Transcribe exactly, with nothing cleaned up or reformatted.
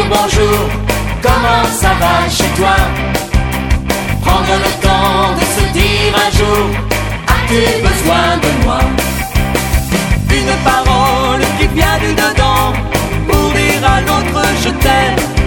bonjour, comment ça va chez toi? Prendre le temps de se dire un jour, as-tu besoin de moi? Une parole qui vient du dedans pour dire à l'autre je t'aime.